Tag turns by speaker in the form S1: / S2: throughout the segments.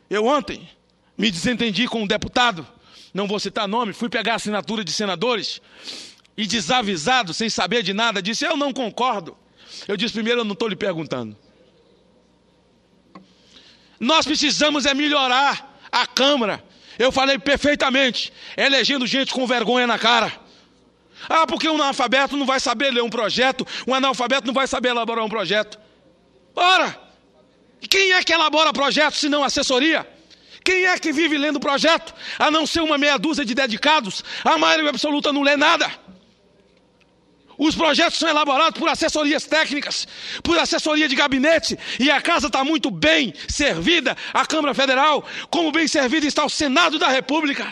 S1: Eu ontem me desentendi com um deputado, não vou citar nome, fui pegar a assinatura de senadores e desavisado, sem saber de nada, disse: eu não concordo. Eu disse: primeiro, eu não estou lhe perguntando. Nós precisamos melhorar a Câmara. Eu falei perfeitamente, elegendo gente com vergonha na cara. Porque um analfabeto não vai saber ler um projeto, um analfabeto não vai saber elaborar um projeto. Ora, quem é que elabora projetos se não assessoria? Quem é que vive lendo projeto? A não ser uma meia dúzia de dedicados, a maioria absoluta não lê nada. Os projetos são elaborados por assessorias técnicas, por assessoria de gabinete, e a casa está muito bem servida, a Câmara Federal, como bem servida está o Senado da República.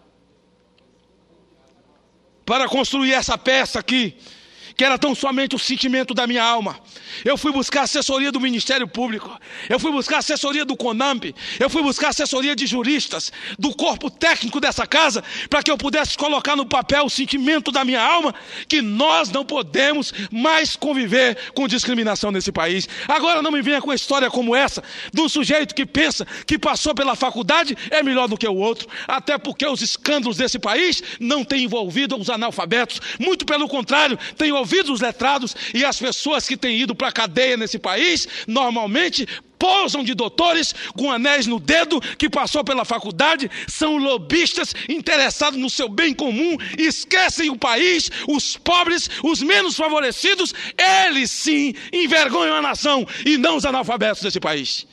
S1: Para construir essa peça aqui, que era tão somente o sentimento da minha alma, eu fui buscar assessoria do Ministério Público, eu fui buscar assessoria do CONAMP, eu fui buscar assessoria de juristas, do corpo técnico dessa casa, para que eu pudesse colocar no papel o sentimento da minha alma, que nós não podemos mais conviver com discriminação nesse país. Agora não me venha com uma história como essa, de um sujeito que pensa que passou pela faculdade é melhor do que o outro, até porque os escândalos desse país não têm envolvido os analfabetos, muito pelo contrário, têm envolvido os letrados, e as pessoas que têm ido para a cadeia nesse país, normalmente posam de doutores com anéis no dedo, que passou pela faculdade, são lobistas interessados no seu bem comum, esquecem o país, os pobres, os menos favorecidos, eles sim envergonham a nação, e não os analfabetos desse país.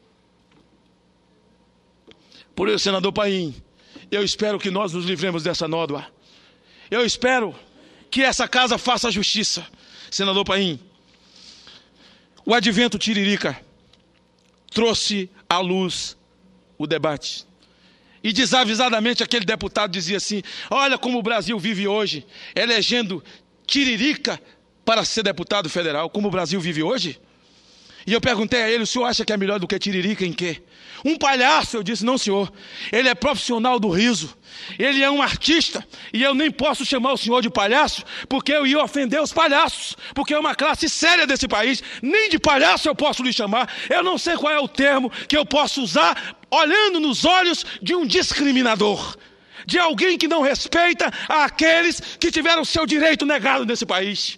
S1: Por isso, senador Paim, eu espero que nós nos livremos dessa nódoa. Eu espero que essa casa faça justiça. Senador Paim, o advento Tiririca trouxe à luz o debate. E desavisadamente aquele deputado dizia assim: olha como o Brasil vive hoje, elegendo Tiririca para ser deputado federal. Como o Brasil vive hoje? E eu perguntei a ele: o senhor acha que é melhor do que Tiririca em quê? Um palhaço. Eu disse: não, senhor, ele é profissional do riso, ele é um artista, e eu nem posso chamar o senhor de palhaço, porque eu ia ofender os palhaços, porque é uma classe séria desse país, nem de palhaço eu posso lhe chamar. Eu não sei qual é o termo que eu posso usar, olhando nos olhos de um discriminador, de alguém que não respeita aqueles que tiveram seu direito negado nesse país.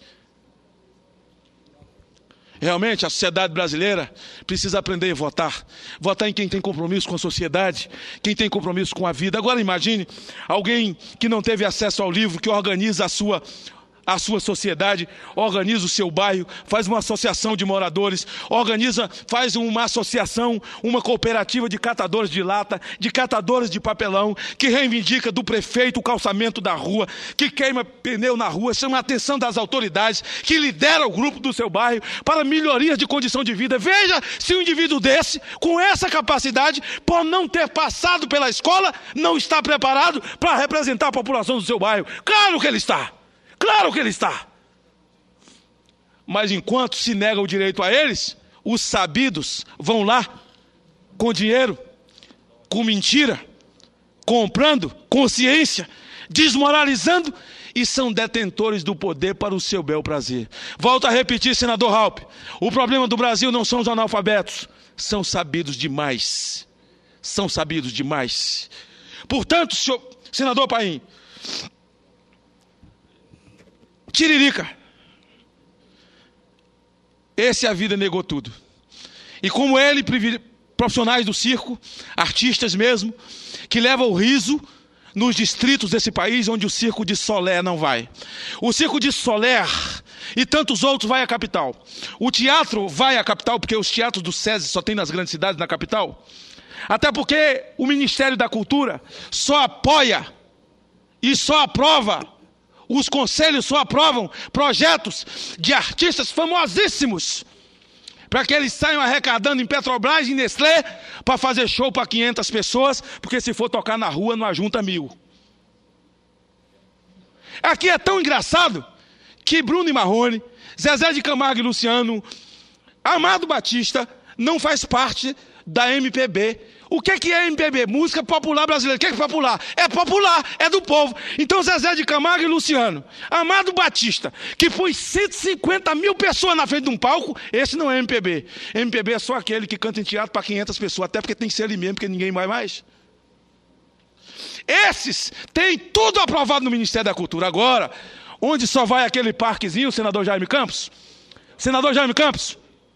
S1: Realmente, a sociedade brasileira precisa aprender a votar. Votar em quem tem compromisso com a sociedade, quem tem compromisso com a vida. Agora imagine alguém que não teve acesso ao livro, que organiza a sua sociedade, organiza o seu bairro, faz uma associação de moradores, faz uma associação, uma cooperativa de catadores de lata, de catadores de papelão, que reivindica do prefeito o calçamento da rua, que queima pneu na rua, chama a atenção das autoridades, que lidera o grupo do seu bairro para melhorias de condição de vida. Veja se um indivíduo desse, com essa capacidade, por não ter passado pela escola, não está preparado para representar a população do seu bairro. Claro que ele está! Claro que ele está. Mas enquanto se nega o direito a eles, os sabidos vão lá com dinheiro, com mentira, comprando consciência, desmoralizando, e são detentores do poder para o seu bel prazer. Volto a repetir, senador Raupp, o problema do Brasil não são os analfabetos, são sabidos demais. São sabidos demais. Portanto, senador Paim, Tiririca, esse a vida negou tudo. E como ele, profissionais do circo, artistas mesmo, que levam o riso nos distritos desse país onde o circo de Solé não vai. O circo de Soler e tantos outros vai à capital. O teatro vai à capital, porque os teatros do SESI só tem nas grandes cidades, na capital. Até porque o Ministério da Cultura só apoia e só aprova, os conselhos só aprovam projetos de artistas famosíssimos, para que eles saiam arrecadando em Petrobras e Nestlé para fazer show para 500 pessoas, porque se for tocar na rua não ajunta 1000. Aqui é tão engraçado que Bruno e Marrone, Zezé de Camargo e Luciano, Amado Batista não faz parte da MPB. O que é MPB? Música popular brasileira. O que é popular? É popular, é do povo. Então Zezé de Camargo e Luciano, Amado Batista, que põe 150 mil pessoas na frente de um palco, esse não é MPB. MPB é só aquele que canta em teatro para 500 pessoas, até porque tem que ser ele mesmo, porque ninguém vai mais. Esses têm tudo aprovado no Ministério da Cultura. Agora, onde só vai aquele parquezinho, o senador Jaime Campos? Senador Jaime Campos,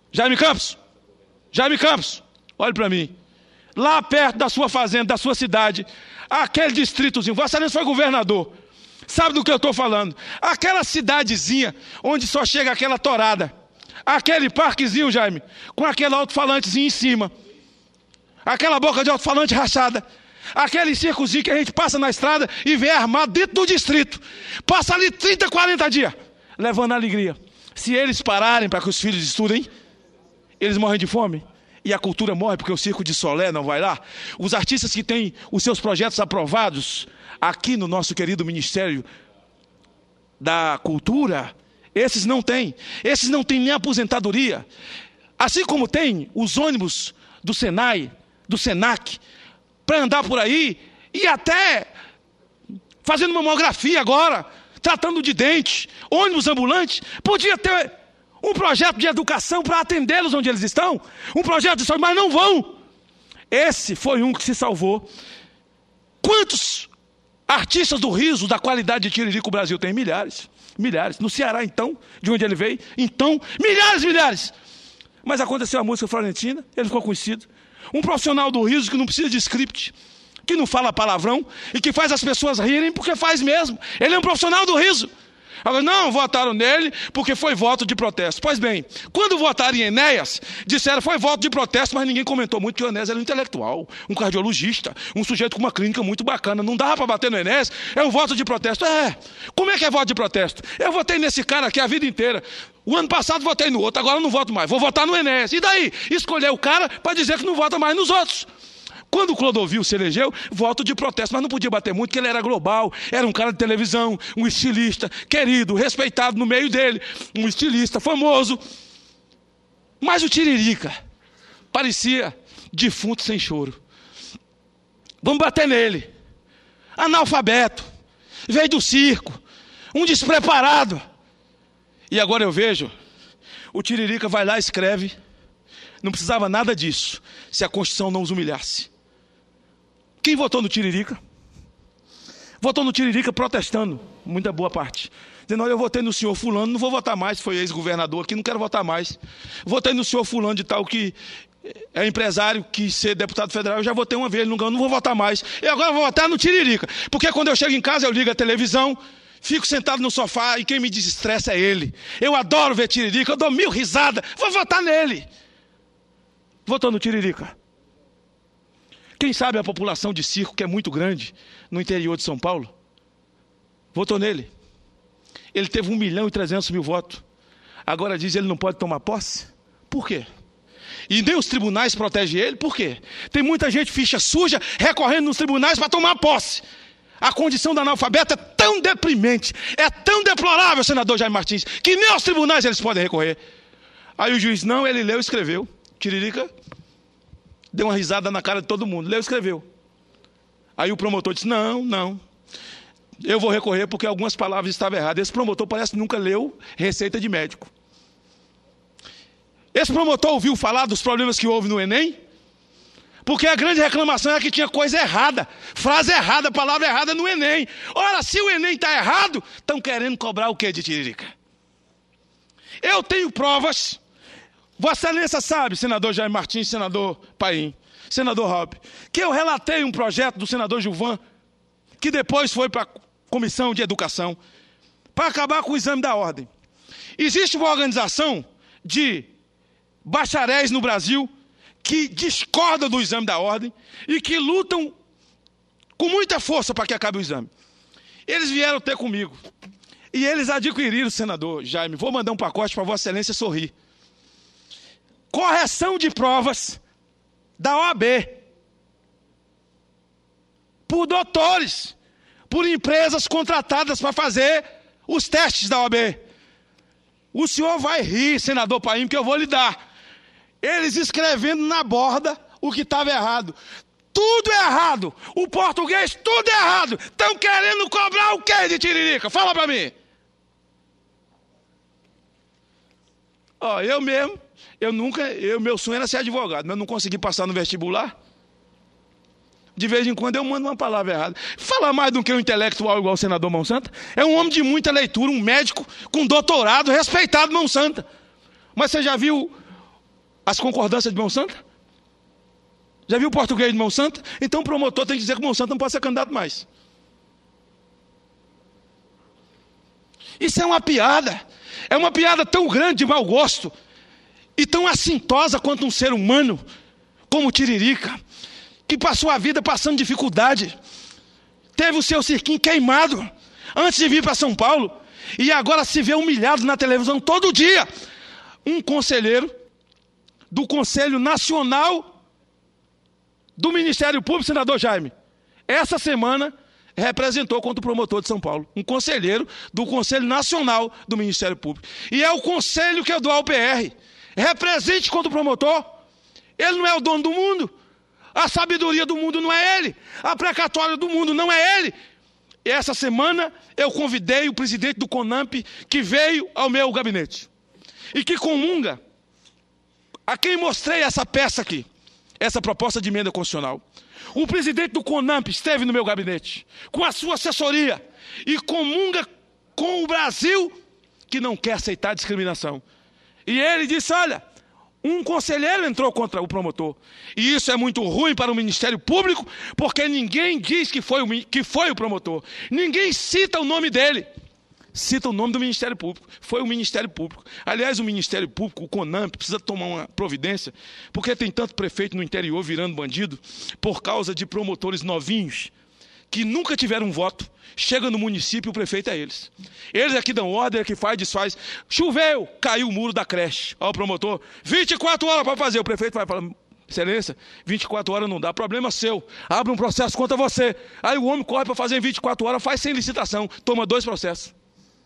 S1: olhe para mim. Lá perto da sua fazenda, da sua cidade, aquele distritozinho, Vossa Excelência foi governador, sabe do que eu estou falando? Aquela cidadezinha onde só chega aquela torada, aquele parquezinho, Jaime, com aquele alto-falantezinho em cima, aquela boca de alto-falante rachada, aquele circozinho que a gente passa na estrada e vê armado dentro do distrito, passa ali 30, 40 dias, levando alegria. Se eles pararem para que os filhos estudem, eles morrem de fome. E a cultura morre porque o Circo de Solé não vai lá. Os artistas que têm os seus projetos aprovados aqui no nosso querido Ministério da Cultura, esses não têm. Esses não têm nem aposentadoria. Assim como tem os ônibus do Senai, do Senac, para andar por aí e até fazendo mamografia agora, tratando de dente, ônibus ambulante, podia ter um projeto de educação para atendê-los onde eles estão, um projeto de saúde, mas não vão. Esse foi um que se salvou. Quantos artistas do riso, da qualidade de Tiririca o Brasil tem? Milhares, milhares. No Ceará, então, de onde ele veio, então, milhares. Mas aconteceu a música florentina, ele ficou conhecido. Um profissional do riso que não precisa de script, que não fala palavrão e que faz as pessoas rirem porque faz mesmo. Ele é um profissional do riso. Agora, não votaram nele porque foi voto de protesto. Pois bem, quando votaram em Enéas, disseram que foi voto de protesto, mas ninguém comentou muito que o Enéas era um intelectual, um cardiologista, um sujeito com uma clínica muito bacana. Não dava para bater no Enéas, é um voto de protesto. Como é que é voto de protesto? Eu votei nesse cara aqui a vida inteira. O ano passado votei no outro, agora não voto mais. Vou votar no Enéas. E daí? Escolher o cara para dizer que não vota mais nos outros. Quando o Clodovil se elegeu, voto de protesto, mas não podia bater muito, porque ele era global, era um cara de televisão, um estilista, querido, respeitado no meio dele, um estilista famoso. Mas o Tiririca parecia defunto sem choro. Vamos bater nele. Analfabeto, veio do circo, um despreparado. E agora eu vejo, o Tiririca vai lá e escreve, não precisava nada disso, se a Constituição não os humilhasse. Quem votou no Tiririca? Votou no Tiririca protestando, muita boa parte. Dizendo, olha, eu votei no senhor fulano, não vou votar mais, foi ex-governador aqui, não quero votar mais. Votei no senhor fulano de tal que é empresário, que ser deputado federal, eu já votei uma vez, não vou votar mais. E agora eu vou votar no Tiririca, porque quando eu chego em casa eu ligo a televisão, fico sentado no sofá e quem me desestressa é ele. Eu adoro ver Tiririca, eu dou 1000 risadas, vou votar nele. Votou no Tiririca. Quem sabe a população de circo, que é muito grande, no interior de São Paulo, votou nele. Ele teve 1.300.000 votos. Agora diz que ele não pode tomar posse? Por quê? E nem os tribunais protegem ele? Por quê? Tem muita gente ficha suja recorrendo nos tribunais para tomar posse. A condição do analfabeto é tão deprimente, é tão deplorável, senador Jaime Martins, que nem aos tribunais eles podem recorrer. Aí o juiz, não, ele leu e escreveu. Tiririca deu uma risada na cara de todo mundo, leu e escreveu. Aí o promotor disse, não, eu vou recorrer porque algumas palavras estavam erradas. Esse promotor parece que nunca leu receita de médico. Esse promotor ouviu falar dos problemas que houve no Enem? Porque a grande reclamação é que tinha coisa errada, frase errada, palavra errada no Enem. Ora, se o Enem está errado, estão querendo cobrar o que de Tiririca? Eu tenho provas. Vossa Excelência sabe, senador Jaime Martins, senador Paim, senador Rob, que eu relatei um projeto do senador Gilvan, que depois foi para a Comissão de Educação, para acabar com o exame da ordem. Existe uma organização de bacharéis no Brasil que discordam do exame da ordem e que lutam com muita força para que acabe o exame. Eles vieram ter comigo e eles adquiriram, senador Jaime, vou mandar um pacote para Vossa Excelência sorrir. Correção de provas da OAB, por doutores, por empresas contratadas para fazer os testes da OAB. O senhor vai rir, senador Paim, que eu vou lhe dar. Eles escrevendo na borda o que estava errado. Tudo é errado. O português, tudo é errado. Estão querendo cobrar o quê de Tiririca? Fala para mim. Ó, eu mesmo, meu sonho era ser advogado, mas eu não consegui passar no vestibular. De vez em quando eu mando uma palavra errada. Falar mais do que um intelectual igual o senador Mão Santa. É um homem de muita leitura, um médico com doutorado, respeitado Mão Santa. Mas você já viu as concordâncias de Mão Santa? Já viu o português de Mão Santa? Então o promotor tem que dizer que Mão Santa não pode ser candidato mais. Isso é uma piada. É uma piada tão grande de mau gosto e tão assintosa quanto um ser humano como Tiririca, que passou a vida passando dificuldade, teve o seu cirquinho queimado antes de vir para São Paulo e agora se vê humilhado na televisão todo dia. Um conselheiro do Conselho Nacional do Ministério Público, senador Jaime, essa semana representou contra o promotor de São Paulo, um conselheiro do Conselho Nacional do Ministério Público. E é o conselho que é do AUPR. Represente contra o promotor. Ele não é o dono do mundo. A sabedoria do mundo não é ele. A precatória do mundo não é ele. E essa semana eu convidei o presidente do CONAMP, que veio ao meu gabinete e que comunga, a quem mostrei essa peça aqui, essa proposta de emenda constitucional. O presidente do CONAMP esteve no meu gabinete, com a sua assessoria, e comunga com o Brasil, que não quer aceitar discriminação. E ele disse, olha, um conselheiro entrou contra o promotor. E isso é muito ruim para o Ministério Público, porque ninguém diz que foi o promotor. Ninguém cita o nome dele. Cita o nome do Ministério Público. Foi o Ministério Público. Aliás, o Ministério Público, o CONAMP, precisa tomar uma providência, porque tem tanto prefeito no interior virando bandido, por causa de promotores novinhos, que nunca tiveram um voto. Chega no município, o prefeito é eles. Eles é que dão ordem, é que faz, desfaz. Choveu, caiu o muro da creche. Ó, o promotor, 24 horas para fazer. O prefeito vai falar, excelência, 24 horas não dá, problema seu. Abre um processo contra você. Aí o homem corre para fazer em 24 horas, faz sem licitação, toma 2 processos.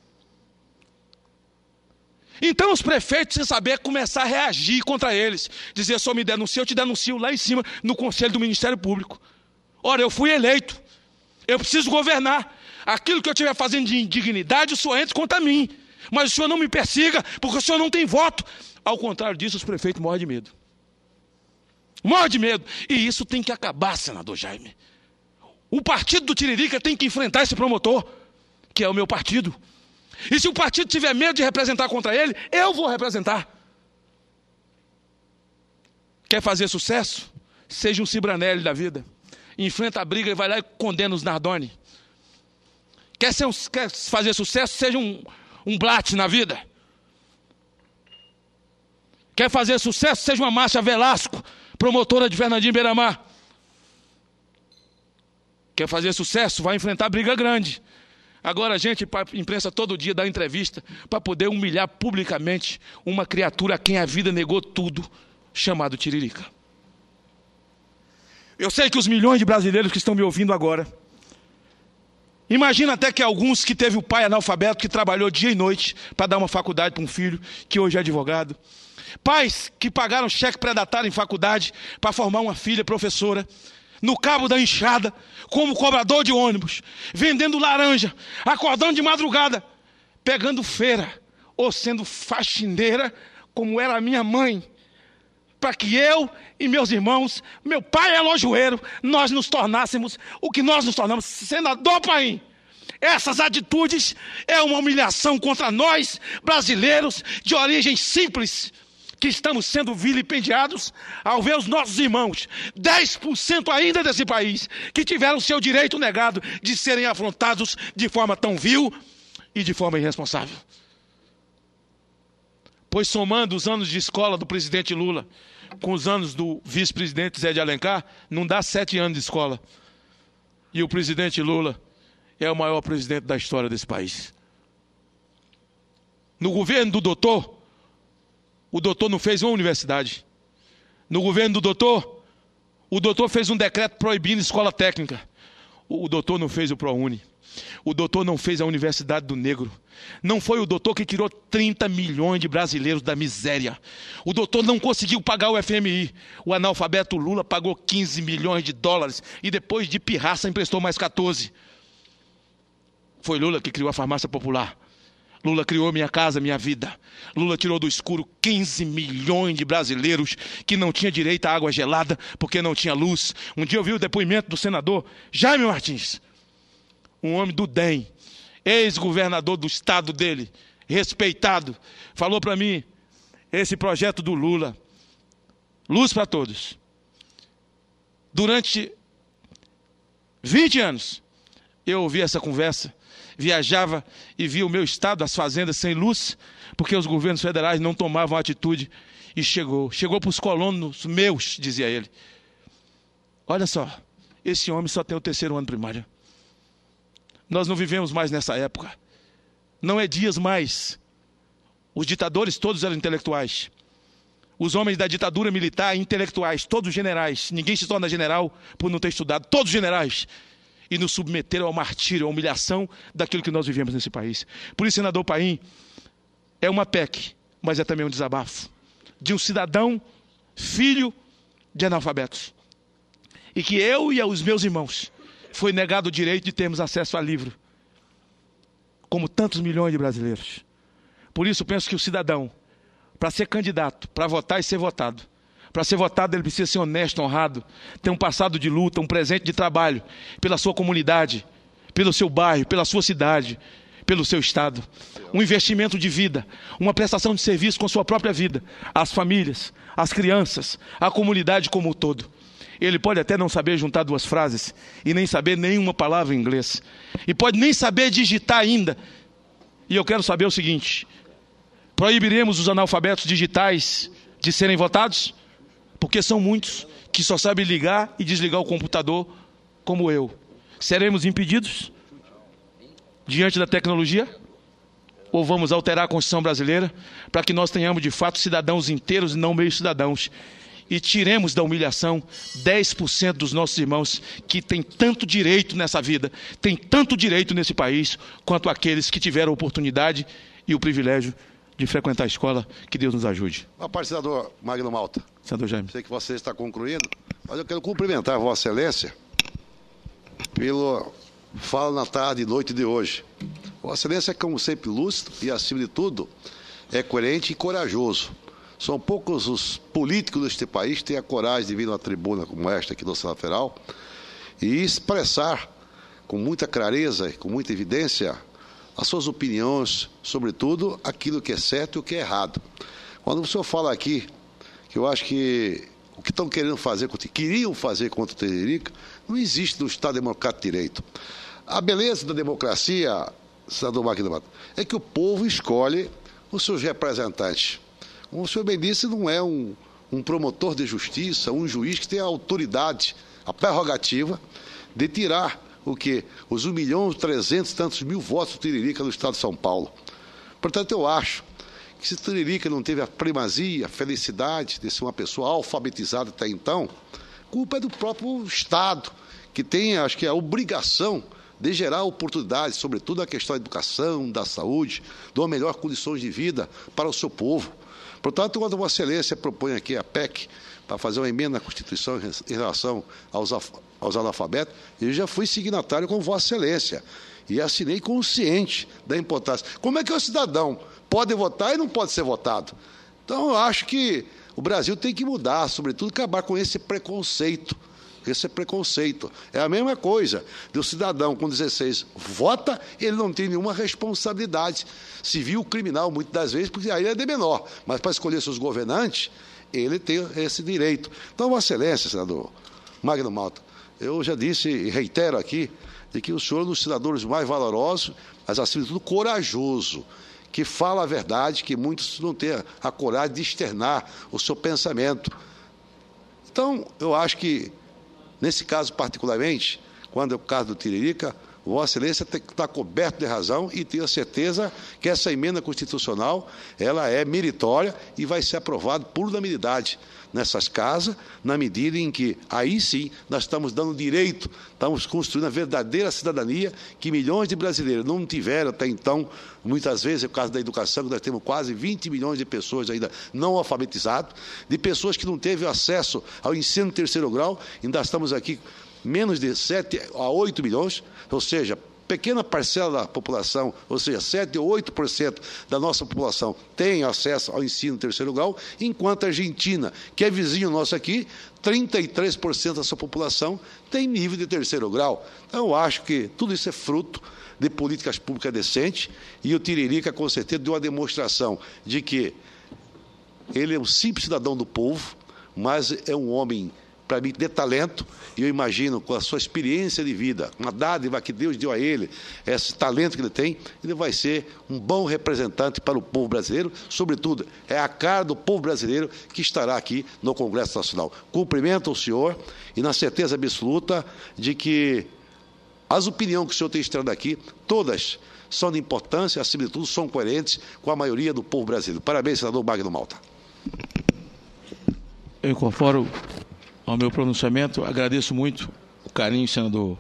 S1: Então os prefeitos precisam saber começar a reagir contra eles. Dizer, só me denuncia, eu te denuncio lá em cima, no Conselho do Ministério Público. Ora, eu fui eleito. Eu preciso governar. Aquilo que eu estiver fazendo de indignidade, o senhor entra contra mim. Mas o senhor não me persiga, porque o senhor não tem voto. Ao contrário disso, os prefeitos morrem de medo. Morrem de medo. E isso tem que acabar, senador Jaime. O partido do Tiririca tem que enfrentar esse promotor, que é o meu partido. E se o partido tiver medo de representar contra ele, eu vou representar. Quer fazer sucesso? Seja um Cibranelli da vida. Enfrenta a briga e vai lá e condena os Nardoni. Quer fazer sucesso? Seja um Blatt na vida. Quer fazer sucesso? Seja uma Márcia Velasco, promotora de Fernandinho Beiramar. Quer fazer sucesso? Vai enfrentar briga grande. Agora a gente, para a imprensa todo dia, dá entrevista para poder humilhar publicamente uma criatura a quem a vida negou tudo, chamado Tiririca. Eu sei que os milhões de brasileiros que estão me ouvindo agora, imagina até que alguns que teve o pai analfabeto, que trabalhou dia e noite para dar uma faculdade para um filho, que hoje é advogado. Pais que pagaram cheque predatário em faculdade para formar uma filha professora, no cabo da enxada, como cobrador de ônibus, vendendo laranja, acordando de madrugada, pegando feira, ou sendo faxineira, como era a minha mãe, para que eu e meus irmãos, meu pai é lojoeiro, nós nos tornássemos o que nós nos tornamos, senador Paim. Essas atitudes é uma humilhação contra nós, brasileiros, de origem simples, que estamos sendo vilipendiados ao ver os nossos irmãos, 10% ainda desse país, que tiveram seu direito negado de serem afrontados de forma tão vil e de forma irresponsável. Pois somando os anos de escola do presidente Lula com os anos do vice-presidente Zé de Alencar, não dá 7 anos de escola. E o presidente Lula é o maior presidente da história desse país. No governo do doutor, o doutor não fez uma universidade. No governo do doutor, o doutor fez um decreto proibindo escola técnica. O doutor não fez o ProUni. O doutor não fez a Universidade do Negro. Não foi o doutor que tirou 30 milhões de brasileiros da miséria. O doutor não conseguiu pagar o FMI. O analfabeto Lula pagou 15 milhões de dólares e depois de pirraça emprestou mais 14. Foi Lula que criou a farmácia popular. Lula criou Minha Casa Minha Vida. Lula tirou do escuro 15 milhões de brasileiros que não tinham direito à água gelada porque não tinha luz. Um dia eu vi o depoimento do senador Jaime Martins, um homem do DEM, ex-governador do estado dele, respeitado, falou para mim, esse projeto do Lula, luz para todos, durante 20 anos, eu ouvi essa conversa, viajava e via o meu estado, as fazendas sem luz, porque os governos federais não tomavam atitude, e chegou para os colonos meus, dizia ele. Olha só, esse homem só tem o 3º ano primário. Nós não vivemos mais nessa época. Não é Dias mais. Os ditadores todos eram intelectuais. Os homens da ditadura militar, intelectuais, todos generais. Ninguém se torna general por não ter estudado. Todos generais. E nos submeteram ao martírio, à humilhação daquilo que nós vivemos nesse país. Por isso, senador Paim, é uma PEC, mas é também um desabafo de um cidadão, filho de analfabetos. E que eu e os meus irmãos foi negado o direito de termos acesso a livro, como tantos milhões de brasileiros. Por isso, penso que o cidadão, para ser candidato, para votar e ser votado, para ser votado ele precisa ser honesto, honrado, ter um passado de luta, um presente de trabalho, pela sua comunidade, pelo seu bairro, pela sua cidade, pelo seu estado. Um investimento de vida, uma prestação de serviço com a sua própria vida, às famílias, às crianças, à comunidade como um todo. Ele pode até não saber juntar 2 frases e nem saber nenhuma palavra em inglês. E pode nem saber digitar ainda. E eu quero saber o seguinte: proibiremos os analfabetos digitais de serem votados? Porque são muitos que só sabem ligar e desligar o computador como eu. Seremos impedidos diante da tecnologia? Ou vamos alterar a Constituição brasileira para que nós tenhamos de fato cidadãos inteiros e não meio cidadãos? E tiremos da humilhação 10% dos nossos irmãos que têm tanto direito nessa vida, têm tanto direito nesse país, quanto aqueles que tiveram a oportunidade e o privilégio de frequentar a escola. Que Deus nos ajude.
S2: Boa tarde, senador Magno Malta.
S1: Senador Jaime.
S2: Sei que você está concluindo, mas eu quero cumprimentar a Vossa Excelência pelo fala na tarde e noite de hoje. Vossa Excelência é, como sempre, lúcido e, acima de tudo, é coerente e corajoso. São poucos os políticos deste país que têm a coragem de vir numa tribuna como esta aqui do Senado Federal e expressar com muita clareza e com muita evidência as suas opiniões, sobretudo aquilo que é certo e o que é errado. Quando o senhor fala aqui, que eu acho que o que estão queriam fazer, queriam fazer contra o Tiririca, não existe no Estado Democrático de Direito. A beleza da democracia, senador Magno Malta, é que o povo escolhe os seus representantes. Como o senhor bem disse, não é um promotor de justiça, um juiz que tem a autoridade, a prerrogativa de tirar o quê? Os 1.300.000 e tantos mil votos do Tiririca no estado de São Paulo. Portanto, eu acho que se o Tiririca não teve a primazia, a felicidade de ser uma pessoa alfabetizada até então, culpa é do próprio Estado, que tem, acho que, a obrigação de gerar oportunidades, sobretudo na questão da educação, da saúde, de uma melhor condições de vida para o seu povo. Portanto, quando Vossa Excelência propõe aqui a PEC para fazer uma emenda na Constituição em relação aos analfabetos, eu já fui signatário com Vossa Excelência e assinei consciente da importância. Como é que o cidadão pode votar e não pode ser votado? Então, eu acho que o Brasil tem que mudar, sobretudo acabar com esse preconceito. Esse preconceito. É a mesma coisa do cidadão com 16 vota, ele não tem nenhuma responsabilidade civil, criminal, muitas das vezes, porque aí ele é de menor. Mas para escolher seus governantes, ele tem esse direito. Então, Vossa Excelência, senador Magno Malta, eu já disse e reitero aqui, de que o senhor é um dos senadores mais valorosos, mas, acima de tudo, corajoso, que fala a verdade, que muitos não têm a coragem de externar o seu pensamento. Então, eu acho que nesse caso, particularmente, quando é o caso do Tiririca, Vossa Excelência tem que estar coberto de razão e tenho certeza que essa emenda constitucional ela é meritória e vai ser aprovada por unanimidade nessas casas, na medida em que, aí sim, nós estamos dando direito, estamos construindo a verdadeira cidadania que milhões de brasileiros não tiveram até então. Muitas vezes, é o caso da educação, que nós temos quase 20 milhões de pessoas ainda não alfabetizadas, de pessoas que não teve acesso ao ensino de terceiro grau, ainda estamos aqui menos de 7 a 8 milhões, ou seja, pequena parcela da população, ou seja, 7 ou 8% da nossa população tem acesso ao ensino de terceiro grau, enquanto a Argentina, que é vizinho nosso aqui, 33% da sua população tem nível de terceiro grau. Então, eu acho que tudo isso é fruto de políticas públicas decentes, e o Tiririca, com certeza, deu uma demonstração de que ele é um simples cidadão do povo, mas é um homem, para mim, de talento, e eu imagino, com a sua experiência de vida, uma dádiva que Deus deu a ele, esse talento que ele tem, ele vai ser um bom representante para o povo brasileiro, sobretudo, é a cara do povo brasileiro que estará aqui no Congresso Nacional. Cumprimento o senhor e na certeza absoluta de que as opiniões que o senhor tem extraído aqui, todas são de importância, acima de tudo, são coerentes com a maioria do povo brasileiro. Parabéns, senador Magno Malta.
S1: Eu incorporo ao meu pronunciamento, agradeço muito o carinho, senador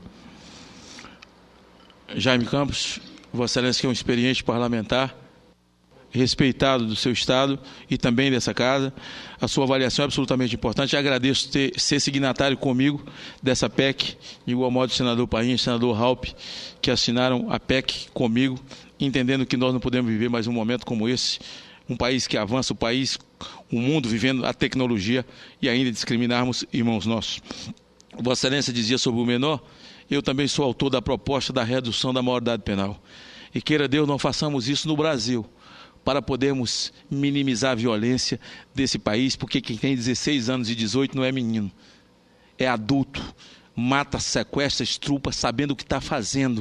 S1: Jaime Campos, Vossa Excelência, que é um experiente parlamentar, respeitado do seu Estado e também dessa casa. A sua avaliação é absolutamente importante. Agradeço ser signatário comigo dessa PEC, de igual modo o senador Paim e o senador Raupp, que assinaram a PEC comigo, entendendo que nós não podemos viver mais um momento como esse, um país que avança, o mundo vivendo a tecnologia e ainda discriminarmos irmãos nossos. Vossa Excelência dizia sobre o menor, eu também sou autor da proposta da redução da maioridade penal. E queira Deus, não façamos isso no Brasil, para podermos minimizar a violência desse país, porque quem tem 16 anos e 18 não é menino, é adulto, mata, sequestra, estrupa, sabendo o que está fazendo.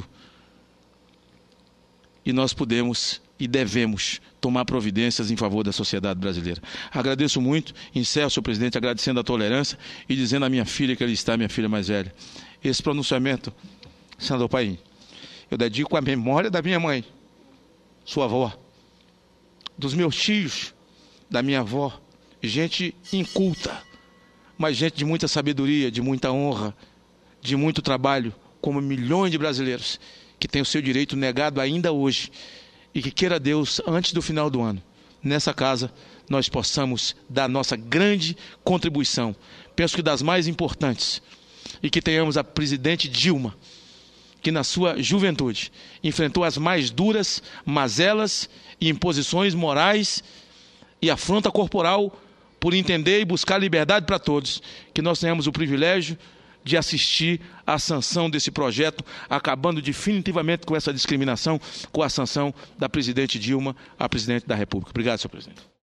S1: E nós podemos e devemos tomar providências em favor da sociedade brasileira. Agradeço muito, encerro, senhor presidente, agradecendo a tolerância e dizendo à minha filha que ali está, minha filha mais velha. Esse pronunciamento, senador Paim, eu dedico à memória da minha mãe, sua avó, dos meus tios, da minha avó, gente inculta, mas gente de muita sabedoria, de muita honra, de muito trabalho, como milhões de brasileiros que têm o seu direito negado ainda hoje, e que queira Deus, antes do final do ano, nessa casa, nós possamos dar nossa grande contribuição, penso que das mais importantes, e que tenhamos a presidente Dilma, que na sua juventude enfrentou as mais duras mazelas e imposições morais e afronta corporal por entender e buscar liberdade para todos, que nós tenhamos o privilégio de assistir à sanção desse projeto, acabando definitivamente com essa discriminação, com a sanção da presidente Dilma, a presidente da República. Obrigado, senhor presidente.